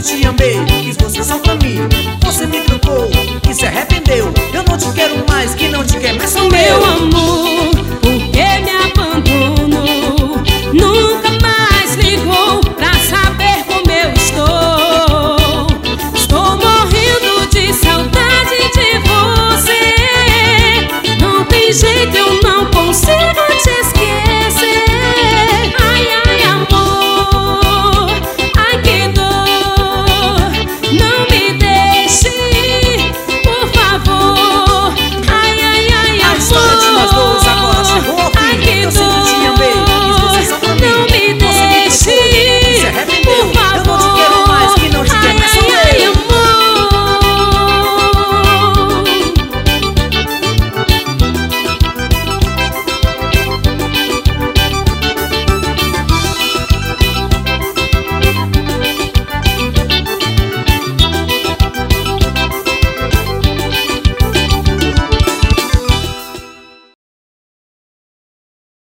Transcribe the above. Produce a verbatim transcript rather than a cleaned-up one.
te amei, quis você só pra mim. Você me trocou e se arrependeu. Eu não te quero mais, que não te quer mais sou Meu eu. amor, por que me abandonou? Nunca mais ligou pra saber como eu estou. Estou morrendo de saudade de você. Não tem jeito, eu não consigo te